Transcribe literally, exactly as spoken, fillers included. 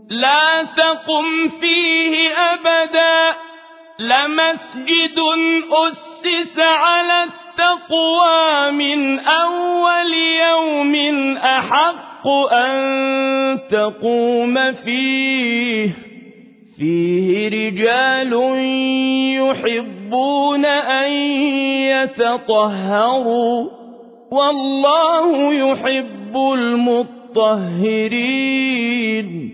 لا تقم فيه أبدا لمسجد أسس على التقوى من أول يوم أحق أن تقوم فيه فيه رجال يحبون أن يتطهروا والله يحب المطهرين